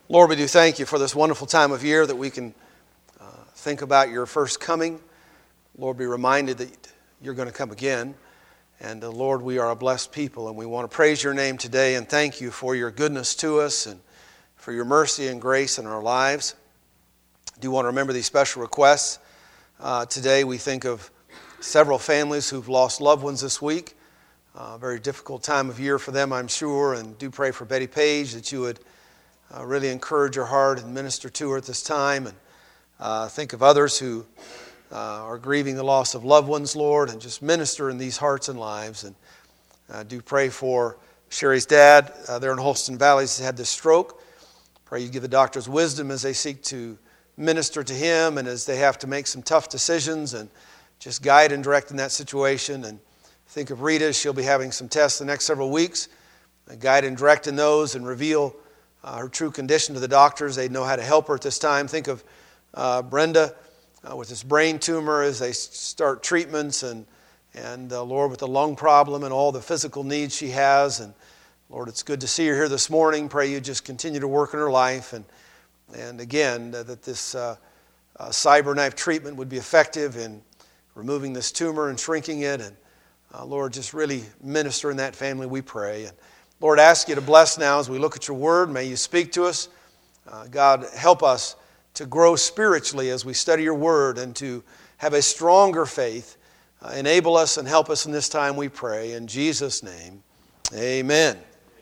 Lord, we do thank you for this wonderful time of year that we can think about your first coming. Lord, be reminded that you're going to come again. And Lord, we are a blessed people, and we want to praise your name today and thank you for your goodness to us and for your mercy and grace in our lives. I do want to remember these special requests. Today we think of several families who've lost loved ones this week. A very difficult time of year for them, I'm sure, and do pray for Betty Page that you would really encourage her heart and minister to her at this time. And think of others who are grieving the loss of loved ones, Lord, and just minister in these hearts and lives. And do pray for Sherry's dad there in Holston Valley. He's had this stroke. Pray you give the doctors wisdom as they seek to minister to him and as they have to make some tough decisions, and just guide and direct in that situation. And think of Rita. She'll be having some tests the next several weeks. Guide and direct in those and reveal her true condition to the doctors. They know how to help her at this time. Think of Brenda with this brain tumor as they start treatments, and Lord, with the lung problem and all the physical needs she has. And Lord, it's good to see her here this morning. Pray you just continue to work in her life, and again that this CyberKnife treatment would be effective in removing this tumor and shrinking it. And Lord, just really minister in that family, we pray. And Lord, ask you to bless now as we look at your word. May you speak to us. God, help us to grow spiritually as we study your word and to have a stronger faith. Enable us and help us in this time, we pray. In Jesus' name, amen.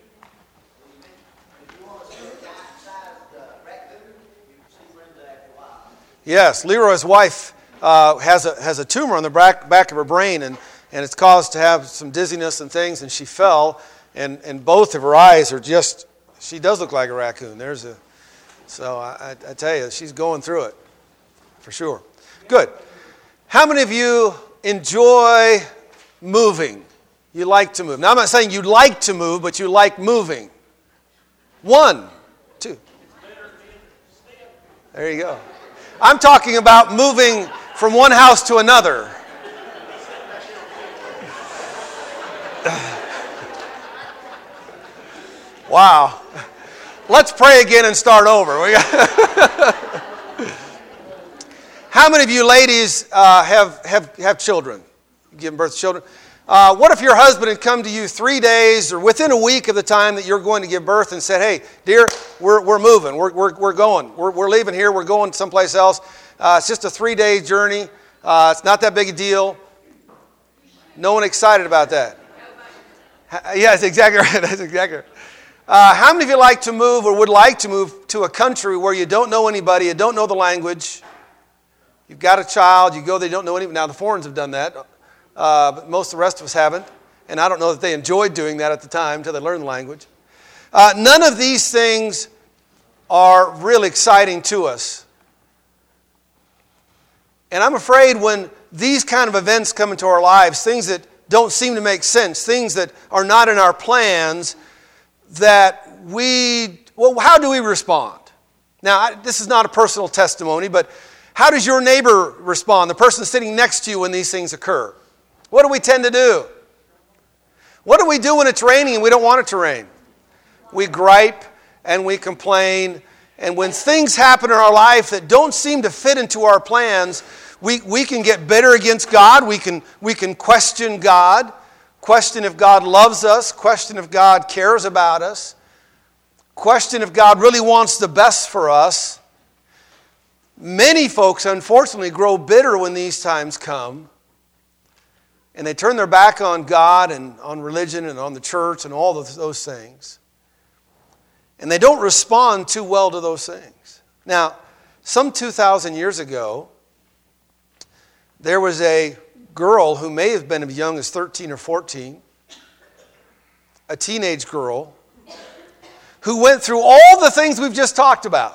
Yes, Leroy's wife has a tumor on the back of her brain, and it's caused to have some dizziness and things, and she fell. And both of her eyes are just, she does look like a raccoon. So I tell you, she's going through it, for sure. Good. How many of you enjoy moving? You like to move. Now, I'm not saying you like to move, but you like moving. 1, 2. There you go. I'm talking about moving from one house to another. Wow. Let's pray again and start over. How many of you ladies have children? Giving birth to children? What if your husband had come to you 3 days or within a week of the time that you're going to give birth and said, "Hey, dear, we're moving. We're going. We're leaving here. We're going someplace else. It's just a 3-day journey. It's not that big a deal." No one excited about that? Yes, exactly right. That's exactly right. How many of you like to move or would like to move to a country where you don't know anybody, you don't know the language, you've got a child, you go, they don't know anybody. Now, the foreigners have done that, but most of the rest of us haven't, and I don't know that they enjoyed doing that at the time until they learned the language. None of these things are really exciting to us. And I'm afraid when these kind of events come into our lives, things that don't seem to make sense, things that are not in our plans, that how do we respond? Now, this is not a personal testimony, but how does your neighbor respond, the person sitting next to you when these things occur? What do we tend to do? What do we do when it's raining and we don't want it to rain? We gripe and we complain, and when things happen in our life that don't seem to fit into our plans, we can get bitter against God, we can question God, question if God loves us, question if God cares about us, question if God really wants the best for us. Many folks, unfortunately, grow bitter when these times come, and they turn their back on God and on religion and on the church and all of those things. And they don't respond too well to those things. Now, some 2,000 years ago, there was a girl who may have been as young as 13 or 14, a teenage girl, who went through all the things we've just talked about.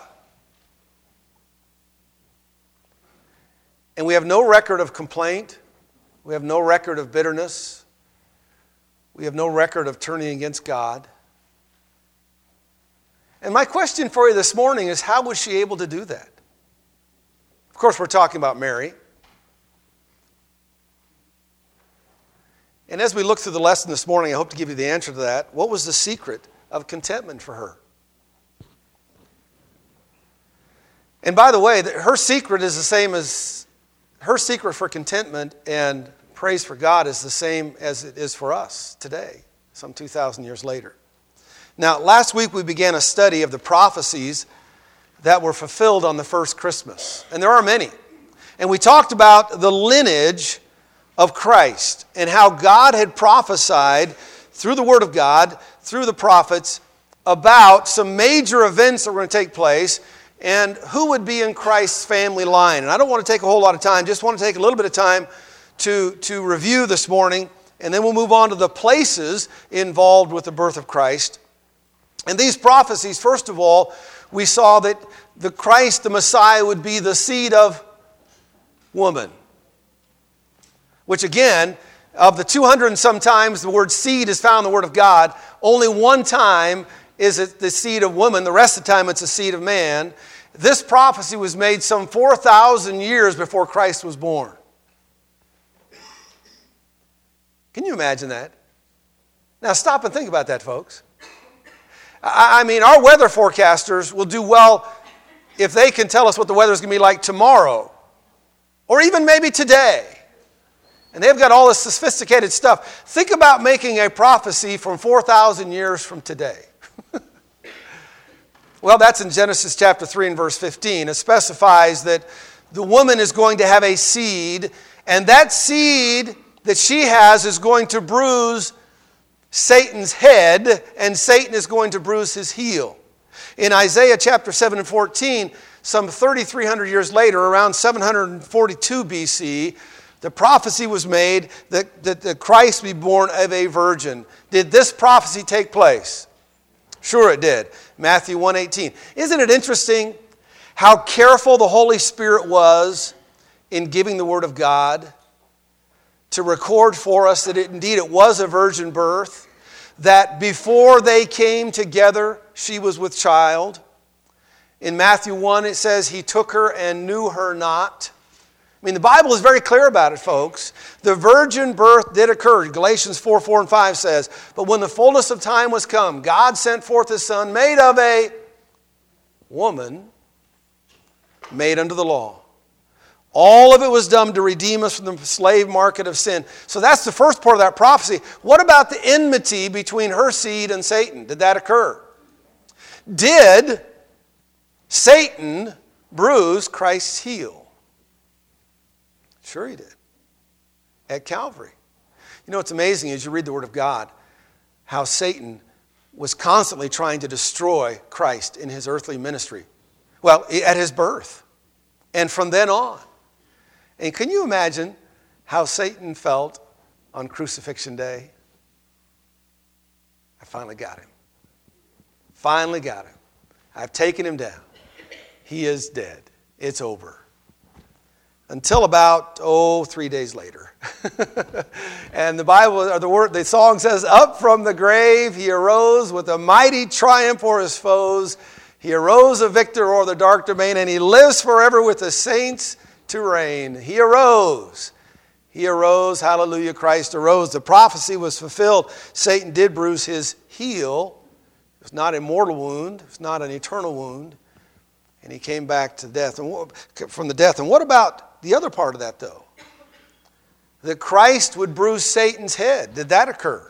And we have no record of complaint. We have no record of bitterness. We have no record of turning against God. And my question for you this morning is, how was she able to do that? Of course, we're talking about Mary. And as we look through the lesson this morning, I hope to give you the answer to that. What was the secret of contentment for her? And by the way, her secret is the same as, her secret for contentment and praise for God is the same as it is for us today, some 2,000 years later. Now, last week we began a study of the prophecies that were fulfilled on the first Christmas. And there are many. And we talked about the lineage of Christ and how God had prophesied through the Word of God, through the prophets, about some major events that were going to take place and who would be in Christ's family line. And I don't want to take a whole lot of time, just want to take a little bit of time to review this morning, and then we'll move on to the places involved with the birth of Christ. And these prophecies, first of all, we saw that the Christ, the Messiah, would be the seed of woman. Which again, of the 200 and some times the word seed is found in the Word of God, only one time is it the seed of woman. The rest of the time it's the seed of man. This prophecy was made some 4,000 years before Christ was born. Can you imagine that? Now stop and think about that, folks. I mean, our weather forecasters will do well if they can tell us what the weather is going to be like tomorrow, or even maybe today. And they've got all this sophisticated stuff. Think about making a prophecy from 4,000 years from today. Well, that's in Genesis chapter 3 and verse 15. It specifies that the woman is going to have a seed, and that seed that she has is going to bruise Satan's head, and Satan is going to bruise his heel. In Isaiah chapter 7 and 14, some 3,300 years later, around 742 BC, the prophecy was made that the Christ be born of a virgin. Did this prophecy take place? Sure it did. Matthew 1:18. Isn't it interesting how careful the Holy Spirit was in giving the Word of God to record for us that indeed it was a virgin birth, that before they came together, she was with child. In Matthew 1, it says, he took her and knew her not. I mean, the Bible is very clear about it, folks. The virgin birth did occur. Galatians 4 and 5 says, but when the fullness of time was come, God sent forth His Son, made of a woman, made under the law. All of it was done to redeem us from the slave market of sin. So that's the first part of that prophecy. What about the enmity between her seed and Satan? Did that occur? Did Satan bruise Christ's heel? Sure he did. At Calvary. You know what's amazing is you read the Word of God, how Satan was constantly trying to destroy Christ in His earthly ministry. Well, at His birth. And from then on. And can you imagine how Satan felt on crucifixion day? I finally got him. Finally got him. I've taken him down. He is dead. It's over. Until about, 3 days later. And the Bible, or the song says, up from the grave he arose with a mighty triumph o'er his foes. He arose a victor o'er the dark domain, and he lives forever with the saints to reign. He arose. He arose. Hallelujah. Christ arose. The prophecy was fulfilled. Satan did bruise his heel. It was not a mortal wound. It was not an eternal wound. And he came back to death and from the death. And what about the other part of that, though? That Christ would bruise Satan's head. Did that occur?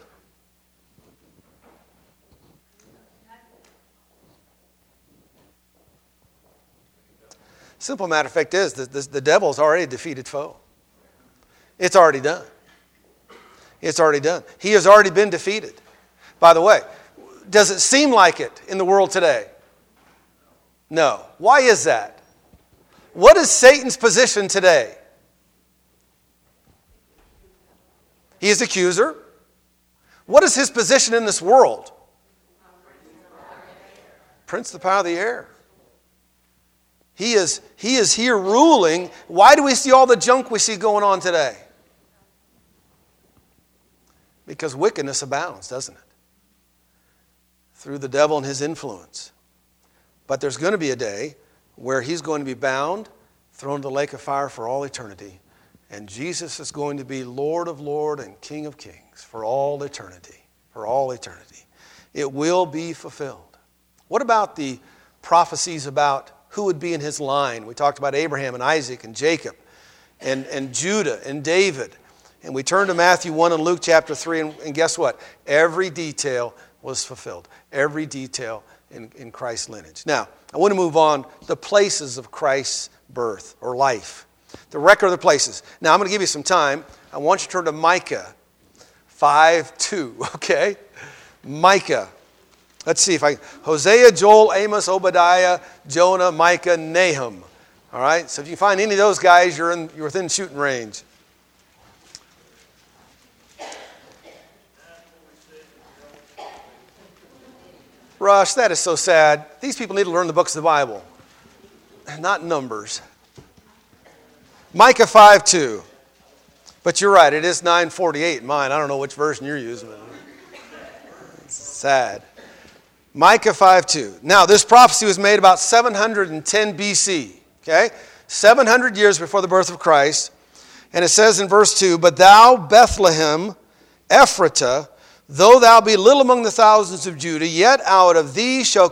Simple matter of fact is that the devil's already a defeated foe. It's already done. It's already done. He has already been defeated. By the way, does it seem like it in the world today? No. Why is that? What is Satan's position today? He is accuser. What is his position in this world? Prince of the power of the air. He is here ruling. Why do we see all the junk we see going on today? Because wickedness abounds, doesn't it? Through the devil and his influence. But there's going to be a day where he's going to be bound, thrown into the lake of fire for all eternity. And Jesus is going to be Lord of Lords and King of Kings for all eternity. For all eternity. It will be fulfilled. What about the prophecies about who would be in his line. We talked about Abraham and Isaac and Jacob and Judah and David. And we turned to Matthew 1 and Luke chapter 3, and guess what? Every detail was fulfilled. Every detail in Christ's lineage. Now, I want to move on to the places of Christ's birth or life. The record of the places. Now, I'm going to give you some time. I want you to turn to Micah 5:2, okay? Micah. Let's see if Hosea, Joel, Amos, Obadiah, Jonah, Micah, Nahum. All right? So if you find any of those guys, you're within shooting range. Rush, that is so sad. These people need to learn the books of the Bible, not Numbers. Micah 5:2. But you're right, it is 9:48 in mine. I don't know which version you're using. It's sad. Micah 5:2. Now, this prophecy was made about 710 BC. Okay? 700 years before the birth of Christ. And it says in verse 2, "But thou, Bethlehem, Ephratah, though thou be little among the thousands of Judah, yet out of thee shall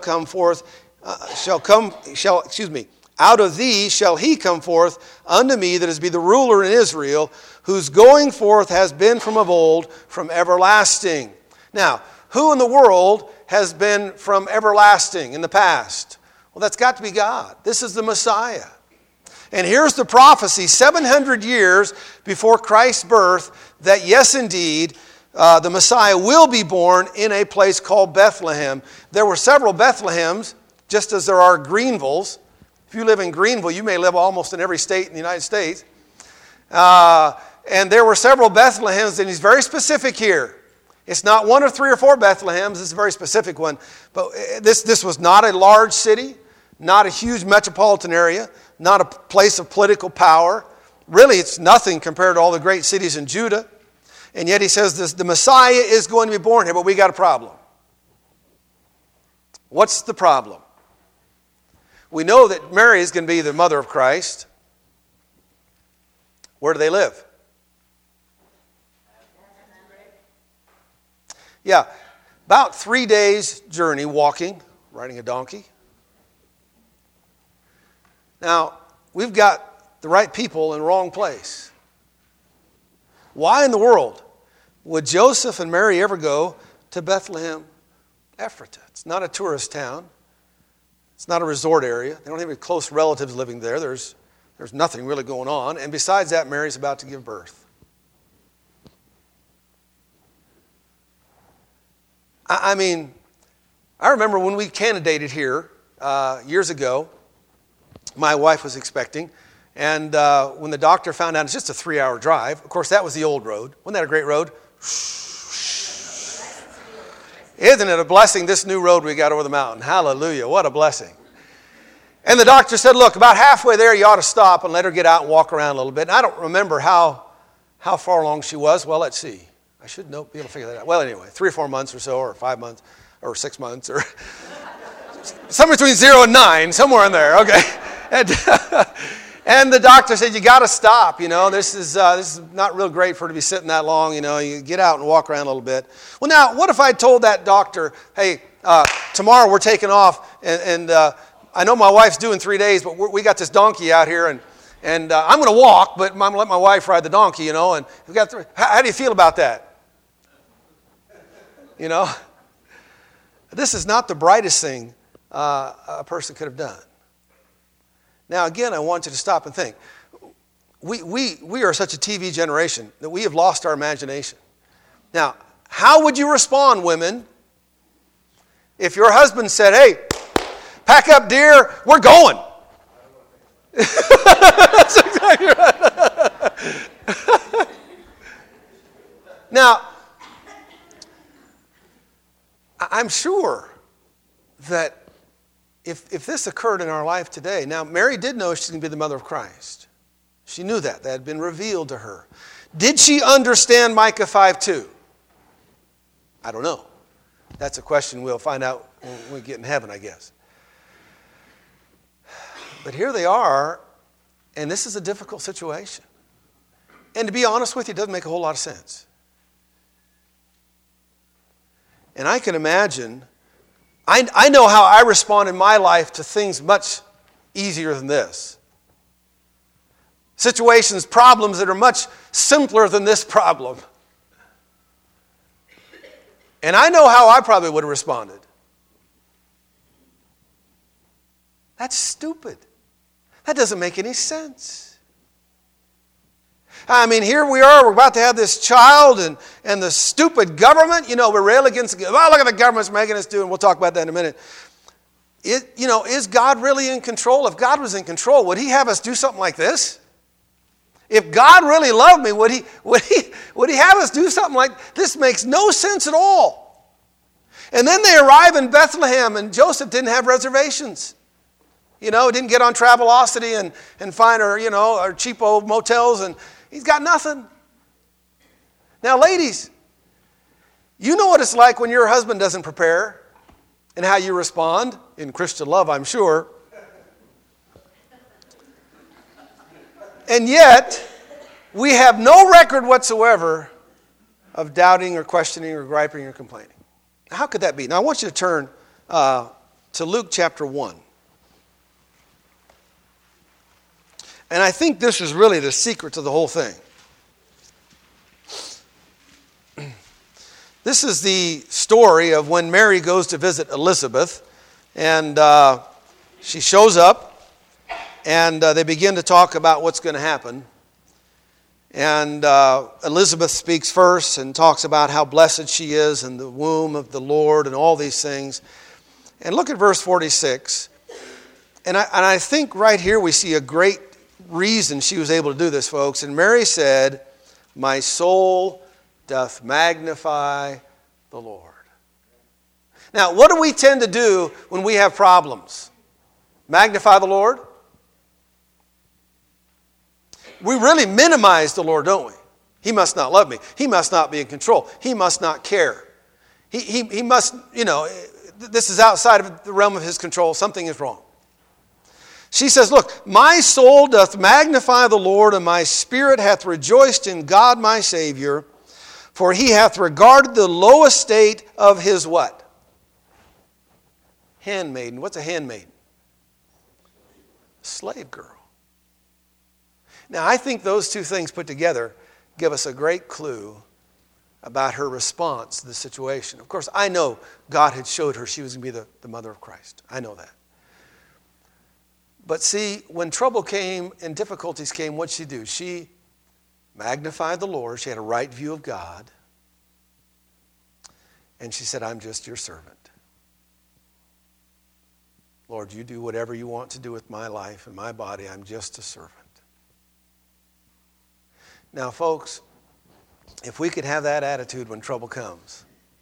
out of thee shall he come forth unto me that is be the ruler in Israel, whose going forth has been from of old, from everlasting." Now, who in the world has been from everlasting in the past? Well, that's got to be God. This is the Messiah. And here's the prophecy 700 years before Christ's birth that yes, indeed, the Messiah will be born in a place called Bethlehem. There were several Bethlehems, just as there are Greenvilles. If you live in Greenville, you may live almost in every state in the United States. And there were several Bethlehems, and he's very specific here. It's not one or three or four Bethlehems. This is a very specific one. But this was not a large city, not a huge metropolitan area, not a place of political power. Really, it's nothing compared to all the great cities in Judah. And yet he says the Messiah is going to be born here, but we got a problem. What's the problem? We know that Mary is going to be the mother of Christ. Where do they live? Yeah, about 3 days' journey walking, riding a donkey. Now, we've got the right people in the wrong place. Why in the world would Joseph and Mary ever go to Bethlehem, Ephratah? It's not a tourist town. It's not a resort area. They don't have any close relatives living there. There's nothing really going on. And besides that, Mary's about to give birth. I mean, I remember when we candidated here years ago, my wife was expecting. And when the doctor found out it's just a 3-hour drive, of course, that was the old road. Wasn't that a great road? Isn't it a blessing, this new road we got over the mountain? Hallelujah, what a blessing. And the doctor said, look, about halfway there, you ought to stop and let her get out and walk around a little bit. And I don't remember how far along she was. Well, let's see. I should be able to figure that out. Well, anyway, 3 or 4 months or so, or 5 months, or 6 months, or somewhere between 0 and 9, somewhere in there, okay. And the doctor said, you got to stop, this is not real great for her to be sitting that long, you get out and walk around a little bit. Well, now, what if I told that doctor, hey, tomorrow we're taking off, and I know my wife's doing 3 days, but we got this donkey out here, and I'm going to walk, but I'm going to let my wife ride the donkey, and we've got how do you feel about that? This is not the brightest thing a person could have done. Now, again, I want you to stop and think. We are such a TV generation that we have lost our imagination. Now, how would you respond, women, if your husband said, hey, pack up, dear, we're going? That's exactly right. Now, I'm sure that if this occurred in our life today, now Mary did know she's going to be the mother of Christ. She knew that. That had been revealed to her. Did she understand Micah 5:2? I don't know. That's a question we'll find out when we get in heaven, I guess. But here they are, and this is a difficult situation. And to be honest with you, it doesn't make a whole lot of sense. And I can imagine, I know how I respond in my life to things much easier than this. Situations, problems that are much simpler than this problem. And I know how I probably would have responded. That's stupid. That doesn't make any sense. I mean, here we are, we're about to have this child and the stupid government, we're rail against, look at the government's making us do, and we'll talk about that in a minute. Is God really in control? If God was in control, would he have us do something like this? If God really loved me, would he have us do something like this? Makes no sense at all. And then they arrive in Bethlehem, and Joseph didn't have reservations. Didn't get on Travelocity and find our cheapo motels, and he's got nothing. Now, ladies, you know what it's like when your husband doesn't prepare and how you respond in Christian love, I'm sure. And yet, we have no record whatsoever of doubting or questioning or griping or complaining. How could that be? Now, I want you to turn to Luke chapter 1. And I think this is really the secret to the whole thing. This is the story of when Mary goes to visit Elizabeth, and she shows up, and they begin to talk about what's going to happen. And Elizabeth speaks first and talks about how blessed she is in the womb of the Lord and all these things. And look at verse 46. And I think right here we see a great reason she was able to do this, folks. And Mary said, "My soul doth magnify the Lord." Now, what do we tend to do when we have problems? Magnify the Lord? We really minimize the Lord, don't we? He must not love me. He must not be in control. He must not care. He must, this is outside of the realm of his control. Something is wrong. She says, look, my soul doth magnify the Lord, and my spirit hath rejoiced in God my Savior, for he hath regarded the low estate of his what? Handmaiden. What's a handmaiden? Slave girl. Now, I think those two things put together give us a great clue about her response to the situation. Of course, I know God had showed her she was going to be the mother of Christ. I know that. But see, when trouble came and difficulties came, what did she do? She magnified the Lord. She had a right view of God. And she said, I'm just your servant. Lord, you do whatever you want to do with my life and my body. I'm just a servant. Now, folks, if we could have that attitude when trouble comes,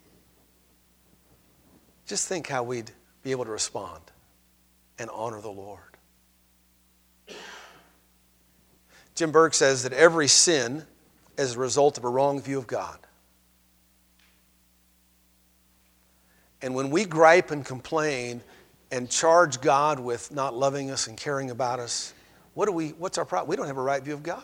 just think how we'd be able to respond and honor the Lord. Jim Berg says that every sin is a result of a wrong view of God. And when we gripe and complain and charge God with not loving us and caring about us, what's our problem? We don't have a right view of God.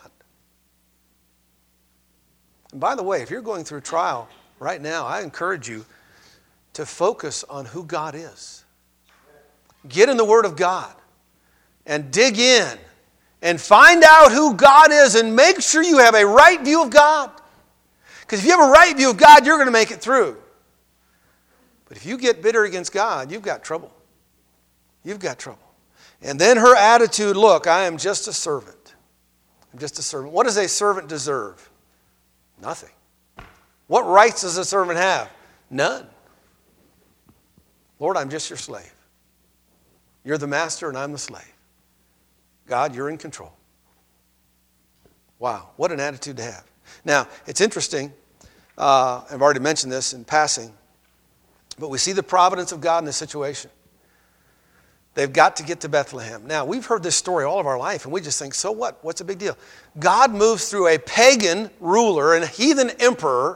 And by the way, if you're going through a trial right now, I encourage you to focus on who God is. Get in the Word of God and dig in and find out who God is and make sure you have a right view of God. Because if you have a right view of God, you're going to make it through. But if you get bitter against God, you've got trouble. You've got trouble. And then her attitude, look, I am just a servant. I'm just a servant. What does a servant deserve? Nothing. What rights does a servant have? None. Lord, I'm just your slave. You're the master and I'm the slave. God, you're in control. Wow, what an attitude to have. Now, it's interesting. I've already mentioned this in passing. But we see the providence of God in this situation. They've got to get to Bethlehem. Now, we've heard this story all of our life, and we just think, so what? What's the big deal? God moves through a pagan ruler and a heathen emperor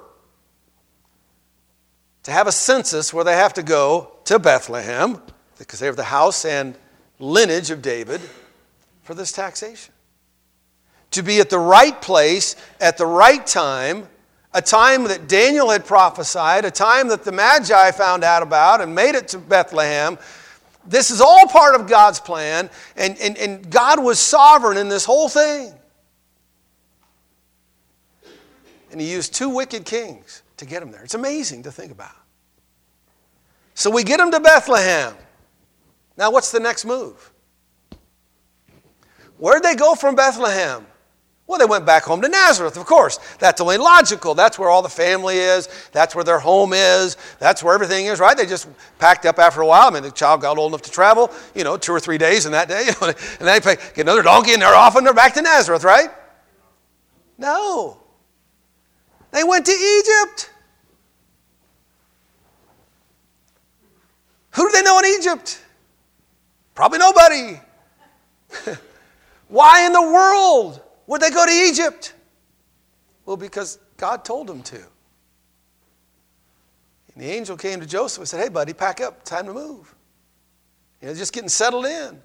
to have a census where they have to go to Bethlehem, because they have the house and lineage of David, for this taxation. To be at the right place at the right time, a time that Daniel had prophesied, a time that the Magi found out about and made it to Bethlehem, This is all part of God's plan, and God was sovereign in this whole thing. And he used 2 wicked kings to get him there. It's amazing to think about. So we get him to Bethlehem. Now what's the next move? Where'd they go from Bethlehem? Well, they went back home to Nazareth, of course. That's only logical. That's where all the family is. That's where their home is. That's where everything is, right? They just packed up after a while. I mean, the child got old enough to travel, 2 or 3 days in that day. And they get another donkey and they're off and they're back to Nazareth, right? No. They went to Egypt. Who do they know in Egypt? Probably nobody. Why in the world would they go to Egypt? Well, because God told them to. And the angel came to Joseph and said, hey, buddy, pack up. Time to move. Just getting settled in.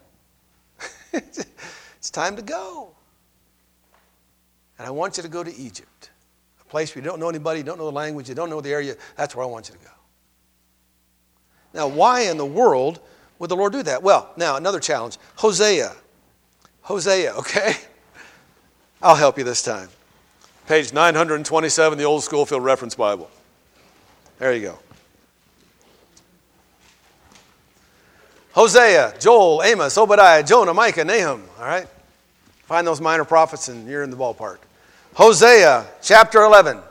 It's time to go. And I want you to go to Egypt. A place where you don't know anybody, you don't know the language, you don't know the area. That's where I want you to go. Now, why in the world would the Lord do that? Well, now, another challenge. Hosea, okay? I'll help you this time. Page 927, the Old Schofield Reference Bible. There you go. Hosea, Joel, Amos, Obadiah, Jonah, Micah, Nahum. All right? Find those minor prophets and you're in the ballpark. Hosea, chapter 11.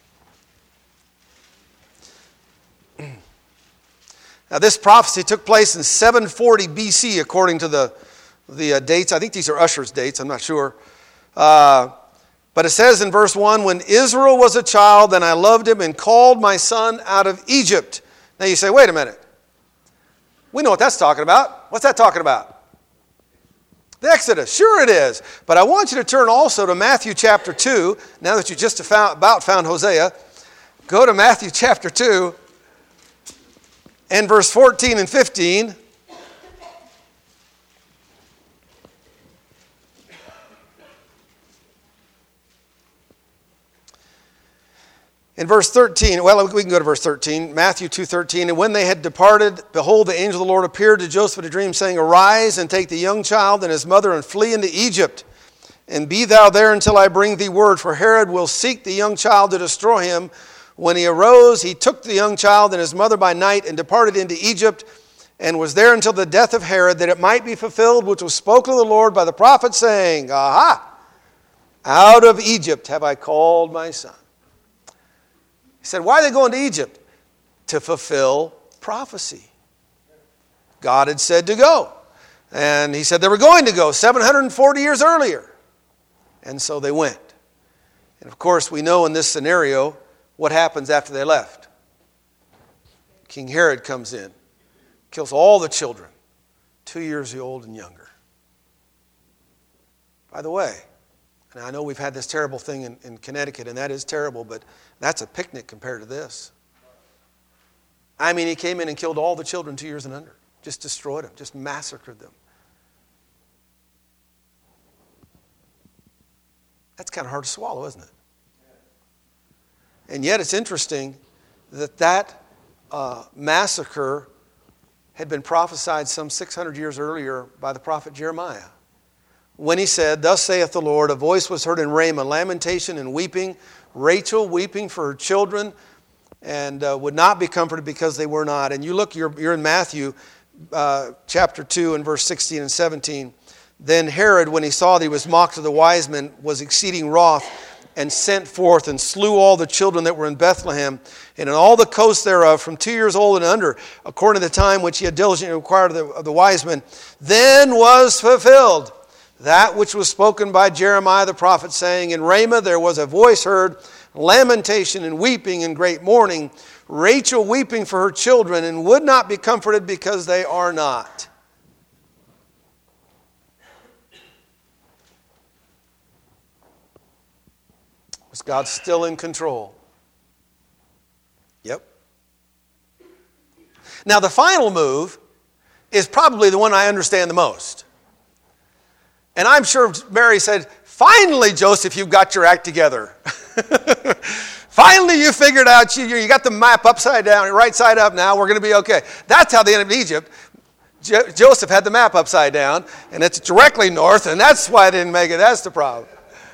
Now, this prophecy took place in 740 BC, according to the dates. I think these are Usher's dates. I'm not sure. But it says in verse 1, when Israel was a child, then I loved him and called my son out of Egypt. Now you say, wait a minute. We know what that's talking about. What's that talking about? The Exodus. Sure it is. But I want you to turn also to Matthew chapter 2. Now that you just about found Hosea, go to Matthew chapter 2 and verse 14 and 15. In verse 13, well, we can go to verse 13, Matthew 2:13. And when they had departed, behold, the angel of the Lord appeared to Joseph in a dream, saying, arise and take the young child and his mother and flee into Egypt. And be thou there until I bring thee word, for Herod will seek the young child to destroy him. When he arose, he took the young child and his mother by night and departed into Egypt, and was there until the death of Herod, that it might be fulfilled which was spoken of the Lord by the prophet, saying, aha, out of Egypt have I called my son. He said, why are they going to Egypt? To fulfill prophecy. God had said to go. And he said they were going to go 740 years earlier. And so they went. And of course, we know in this scenario what happens after they left. King Herod comes in, kills all the children, 2 years old and younger. By the way, and I know we've had this terrible thing in Connecticut, and that is terrible, but that's a picnic compared to this. I mean, he came in and killed all the children 2 years and under. Just destroyed them, just massacred them. That's kind of hard to swallow, isn't it? And yet it's interesting that massacre had been prophesied some 600 years earlier by the prophet Jeremiah, when he said, thus saith the Lord, a voice was heard in Ramah, lamentation and weeping, Rachel weeping for her children, and would not be comforted because they were not. And you look, you're in Matthew chapter 2 and verse 16 and 17. Then Herod, when he saw that he was mocked of the wise men, was exceeding wroth, and sent forth and slew all the children that were in Bethlehem and in all the coasts thereof from 2 years old and under, according to the time which he had diligently required of the wise men. Then was fulfilled that which was spoken by Jeremiah the prophet, saying, in Ramah there was a voice heard, lamentation and weeping and great mourning, Rachel weeping for her children, and would not be comforted because they are not. Was God still in control? Yep. Now the final move is probably the one I understand the most. And I'm sure Mary said, finally, Joseph, you've got your act together. Finally, you figured out, you got the map upside down, right side up now, we're going to be okay. That's how they ended up in Egypt. Joseph had the map upside down, and it's directly north, and that's why I didn't make it. That's the problem.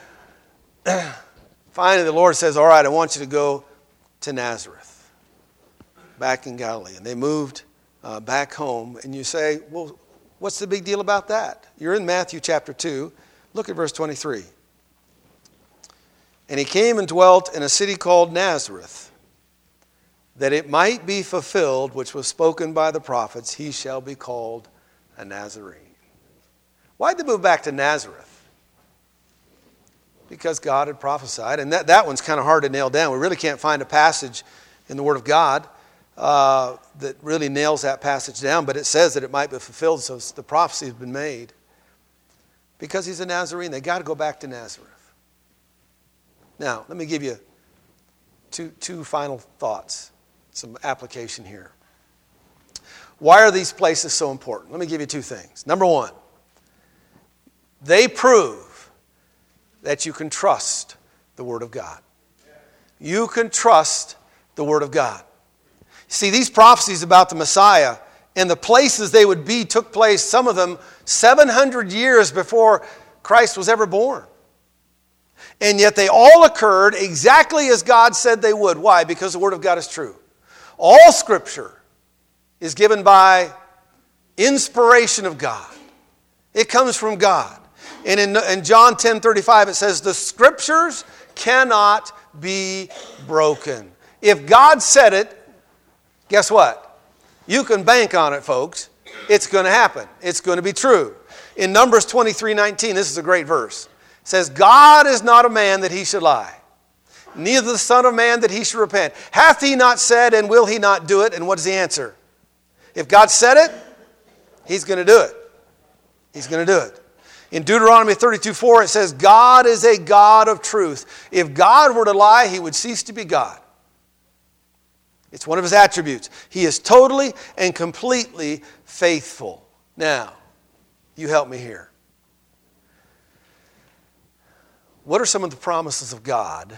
Finally, the Lord says, all right, I want you to go to Nazareth, back in Galilee. And they moved back home. And you say, well, what's the big deal about that? You're in Matthew chapter 2. Look at verse 23. And he came and dwelt in a city called Nazareth, that it might be fulfilled, which was spoken by the prophets, he shall be called a Nazarene. Why'd they move back to Nazareth? Because God had prophesied. And that one's kind of hard to nail down. We really can't find a passage in the Word of God that really nails that passage down. But it says that it might be fulfilled, so the prophecy has been made. Because he's a Nazarene, they got to go back to Nazareth. Now, let me give you two final thoughts, some application here. Why are these places so important? Let me give you two things. Number one, they prove that you can trust the Word of God. You can trust the Word of God. See, these prophecies about the Messiah and the places they would be took place, some of them 700 years before Christ was ever born. And yet they all occurred exactly as God said they would. Why? Because the Word of God is true. All Scripture is given by inspiration of God. It comes from God. And in John 10:35 it says, the Scriptures cannot be broken. If God said it, guess what? You can bank on it, folks. It's going to happen. It's going to be true. In Numbers 23:19, this is a great verse. It says, God is not a man that he should lie, neither the Son of Man that he should repent. Hath he not said, and will he not do it? And what is the answer? If God said it, he's going to do it. He's going to do it. In Deuteronomy 32:4, it says, God is a God of truth. If God were to lie, he would cease to be God. It's one of his attributes. He is totally and completely faithful. Now, you help me here. What are some of the promises of God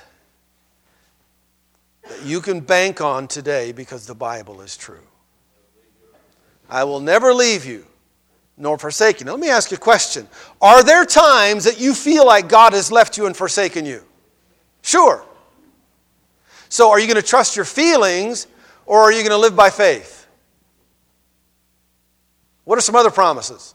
that you can bank on today because the Bible is true? I will never leave you nor forsake you. Now, let me ask you a question. Are there times that you feel like God has left you and forsaken you? Sure. So are you going to trust your feelings or are you going to live by faith? What are some other promises?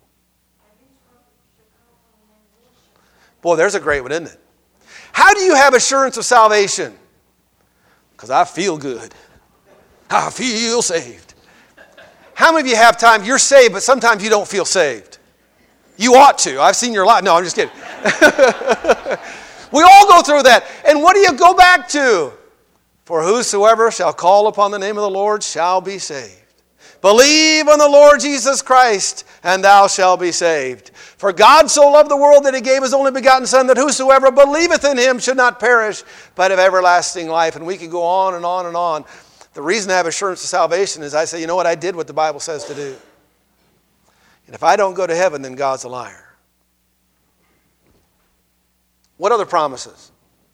Boy, there's a great one, isn't it? How do you have assurance of salvation? Because I feel good. I feel saved. How many of you have time, you're saved, but sometimes you don't feel saved? You ought to. I've seen your life. No, I'm just kidding. We all go through that. And what do you go back to? For whosoever shall call upon the name of the Lord shall be saved. Believe on the Lord Jesus Christ, and thou shalt be saved. For God so loved the world that he gave his only begotten Son, that whosoever believeth in him should not perish, but have everlasting life. And we can go on and on and on. The reason I have assurance of salvation is I say, you know what, I did what the Bible says to do. And if I don't go to heaven, then God's a liar. What other promises?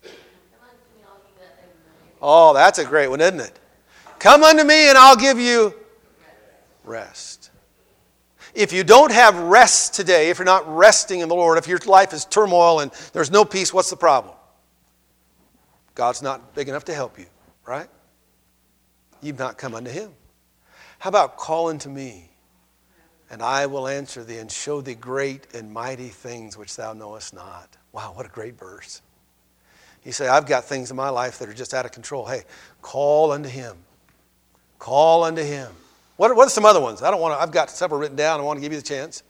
Oh, that's a great one, isn't it? Come unto me and I'll give you rest. If you don't have rest today, if you're not resting in the Lord, if your life is turmoil and there's no peace, what's the problem? God's not big enough to help you, right? You've not come unto him. How about call unto me, and I will answer thee and show thee great and mighty things which thou knowest not. Wow, what a great verse. You say, I've got things in my life that are just out of control. Hey, call unto him. Call unto him. What are some other ones? I've got several written down. I want to give you the chance.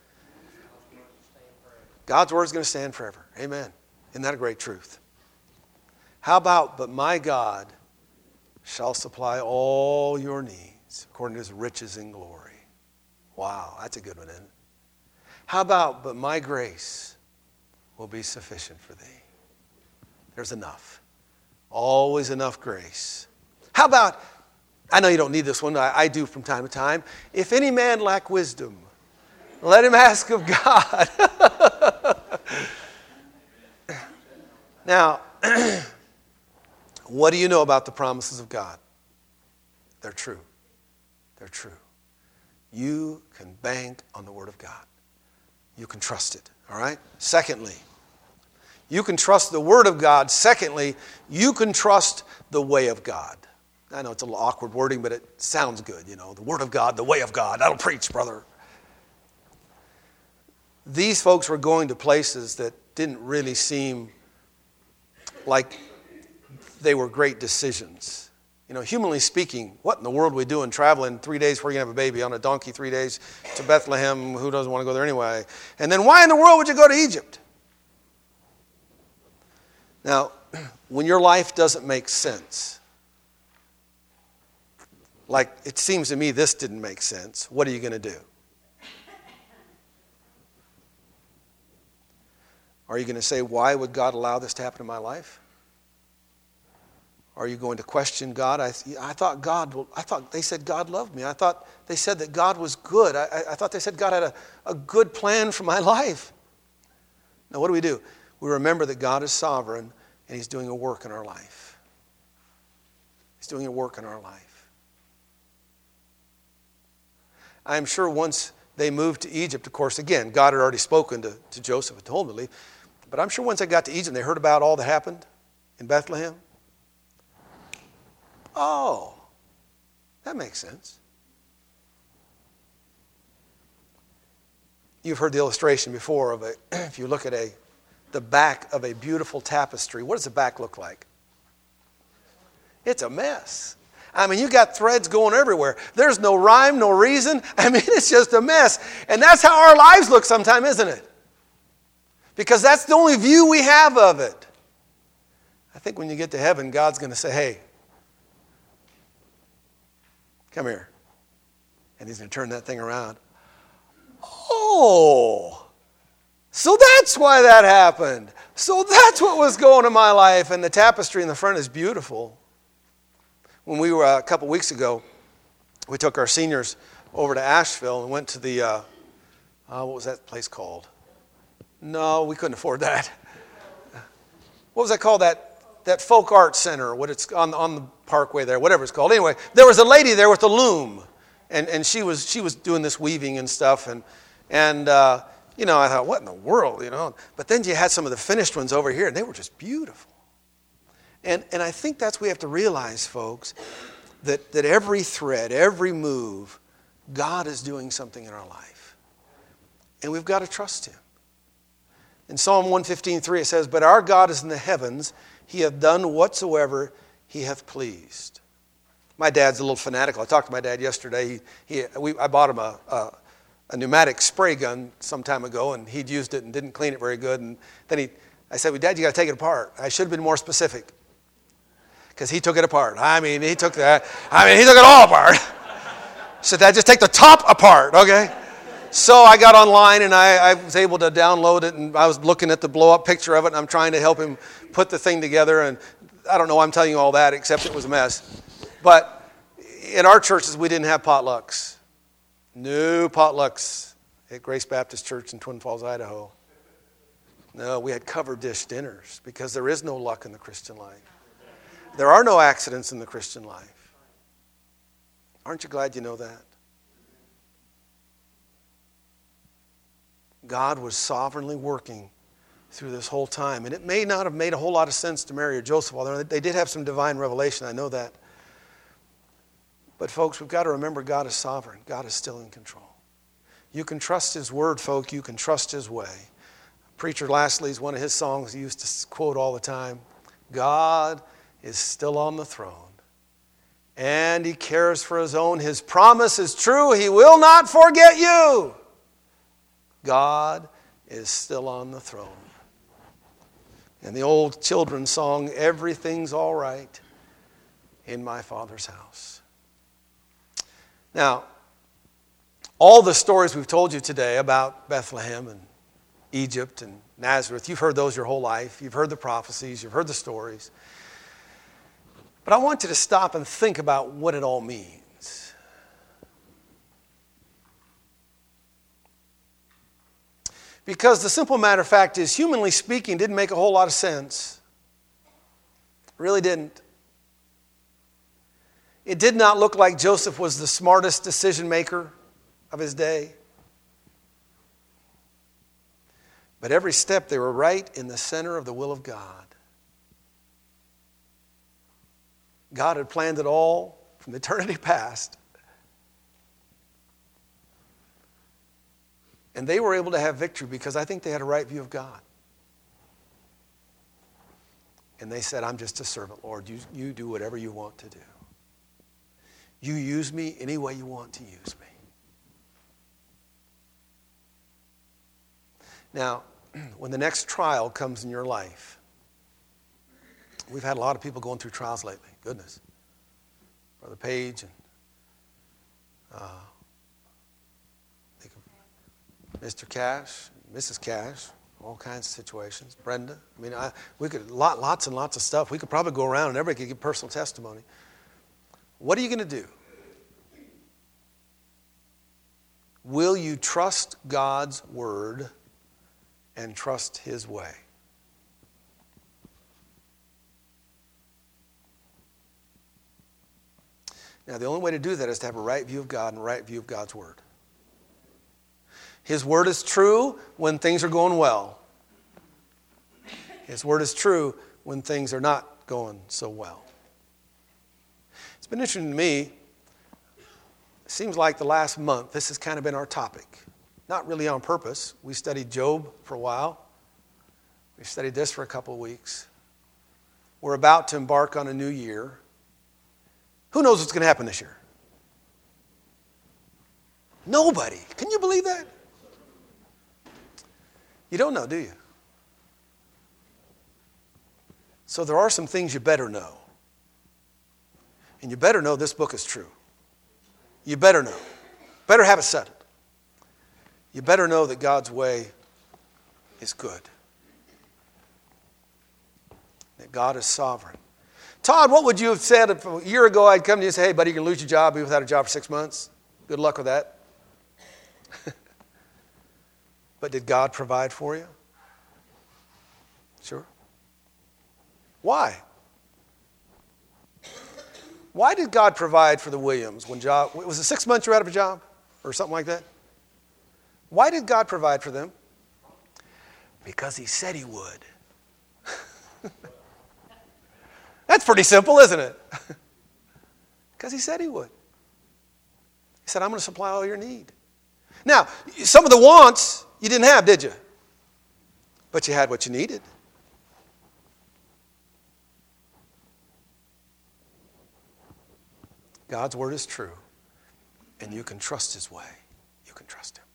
God's word is going to stand forever. Amen. Isn't that a great truth? How about, but my God shall supply all your needs according to his riches in glory. Wow, that's a good one, isn't it? How about, but my grace will be sufficient for thee. There's enough. Always enough grace. How about, I know you don't need this one, I do from time to time. If any man lack wisdom, let him ask of God. Now, what do you know about the promises of God? They're true. They're true. You can bank on the Word of God. You can trust it, all right? Secondly, you can trust the Word of God. Secondly, you can trust the way of God. I know it's a little awkward wording, but it sounds good, you know. The Word of God, the way of God. That'll preach, brother. These folks were going to places that didn't really seem like they were great decisions. You know, humanly speaking, what in the world are we doing traveling 3 days before you have a baby on a donkey, 3 days to Bethlehem? Who doesn't want to go there anyway? And then why in the world would you go to Egypt? Now, when your life doesn't make sense, like it seems to me this didn't make sense, what are you going to do? Are you going to say, why would God allow this to happen in my life? Are you going to question God? I thought they said God loved me. I thought they said that God was good. I thought they said God had a good plan for my life. Now what do? We remember that God is sovereign and He's doing a work in our life. He's doing a work in our life. I'm sure once they moved to Egypt, of course, again, God had already spoken to Joseph and told him to leave. But I'm sure once they got to Egypt, they heard about all that happened in Bethlehem. Oh, that makes sense. You've heard the illustration before of if you look at the back of a beautiful tapestry, what does the back look like? It's a mess. I mean, you got threads going everywhere. There's no rhyme, no reason. I mean, it's just a mess. And that's how our lives look sometimes, isn't it? Because that's the only view we have of it. I think when you get to heaven, God's going to say, hey, come here. And He's going to turn that thing around. Oh, so that's why that happened. So that's what was going on in my life. And the tapestry in the front is beautiful. When we were a couple weeks ago, we took our seniors over to Asheville and went to the, what was that place called? No, we couldn't afford that. What was that called? That folk art center, what it's on the parkway there, whatever it's called. Anyway, there was a lady there with a loom, and she was doing this weaving and stuff, and you know, I thought, what in the world, you know? But then you had some of the finished ones over here, and they were just beautiful. And I think that's what we have to realize, folks, that every thread, every move, God is doing something in our life, and we've got to trust Him. In Psalm 115:3 it says, "But our God is in the heavens; He hath done whatsoever He hath pleased." My dad's a little fanatical. I talked to my dad yesterday. I bought him a pneumatic spray gun some time ago, and he'd used it and didn't clean it very good. And then I said, well, Dad, you got to take it apart. I should have been more specific, because he took it apart. He took it all apart. I said, Dad, just take the top apart, okay? So I got online, and I was able to download it, and I was looking at the blow-up picture of it, and I'm trying to help him put the thing together. And I don't know why I'm telling you all that, except it was a mess. But in our churches, we didn't have potlucks. No potlucks at Grace Baptist Church in Twin Falls, Idaho. No, we had covered dish dinners, because there is no luck in the Christian life. There are no accidents in the Christian life. Aren't you glad you know that? God was sovereignly working through this whole time. And it may not have made a whole lot of sense to Mary or Joseph, although they did have some divine revelation, I know that. But folks, we've got to remember God is sovereign. God is still in control. You can trust His word, folk. You can trust His way. Preacher Lastly's one of his songs he used to quote all the time. God is still on the throne, and He cares for His own. His promise is true. He will not forget you. God is still on the throne. And the old children's song, everything's all right in my Father's house. Now, all the stories we've told you today about Bethlehem and Egypt and Nazareth, you've heard those your whole life. You've heard the prophecies. You've heard the stories. But I want you to stop and think about what it all means. Because the simple matter of fact is, humanly speaking, it didn't make a whole lot of sense. It really didn't. It did not look like Joseph was the smartest decision maker of his day. But every step they were right in the center of the will of God. God had planned it all from eternity past. And they were able to have victory because I think they had a right view of God. And they said, I'm just a servant, Lord. You do whatever you want to do. You use me any way you want to use me. Now, when the next trial comes in your life, we've had a lot of people going through trials lately. Goodness. Brother Page and Mr. Cash, Mrs. Cash, all kinds of situations. Brenda. I mean, we could lots and lots of stuff. We could probably go around and everybody could give personal testimony. What are you going to do? Will you trust God's word and trust his way? Now, the only way to do that is to have a right view of God and a right view of God's word. His word is true when things are going well. His word is true when things are not going so well. It's been interesting to me. It seems like the last month, this has kind of been our topic. Not really on purpose. We studied Job for a while. We studied this for a couple of weeks. We're about to embark on a new year. Who knows what's going to happen this year? Nobody. Can you believe that? You don't know, do you? So there are some things you better know. And you better know this book is true. You better know. Better have it settled. You better know that God's way is good. That God is sovereign. Todd, what would you have said if a year ago I'd come to you and say, hey, buddy, you're going to lose your job, be without a job for 6 months? Good luck with that. But did God provide for you? Sure. Why? Why did God provide for the Williams when job? Was it 6 months you were out of a job or something like that? Why did God provide for them? Because he said he would. That's pretty simple, isn't it? Because he said he would. He said, I'm going to supply all your need. Now, some of the wants you didn't have, did you? But you had what you needed. God's word is true, and you can trust his way. You can trust him.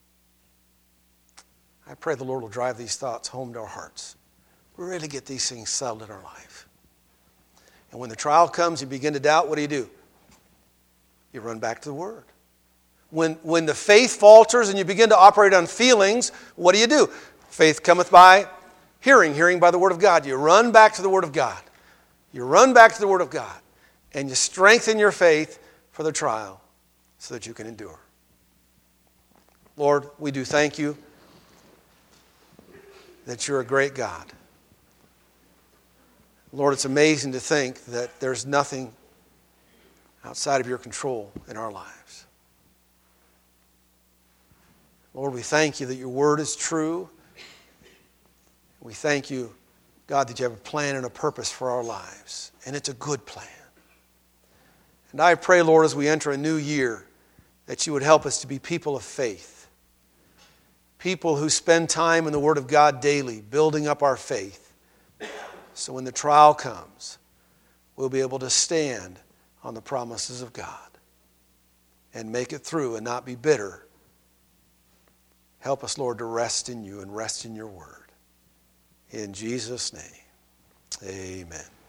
I pray the Lord will drive these thoughts home to our hearts. Really get these things settled in our life. And when the trial comes, you begin to doubt, what do? You run back to the word. When the faith falters and you begin to operate on feelings, what do? Faith cometh by hearing, hearing by the word of God. You run back to the word of God. You run back to the word of God. And you strengthen your faith for the trial so that you can endure. Lord, we do thank you that you're a great God. Lord, it's amazing to think that there's nothing outside of your control in our lives. Lord, we thank you that your word is true. We thank you, God, that you have a plan and a purpose for our lives. And it's a good plan. And I pray, Lord, as we enter a new year, that you would help us to be people of faith. People who spend time in the Word of God daily, building up our faith. So when the trial comes, we'll be able to stand on the promises of God and make it through and not be bitter. Help us, Lord, to rest in you and rest in your word. In Jesus' name, amen.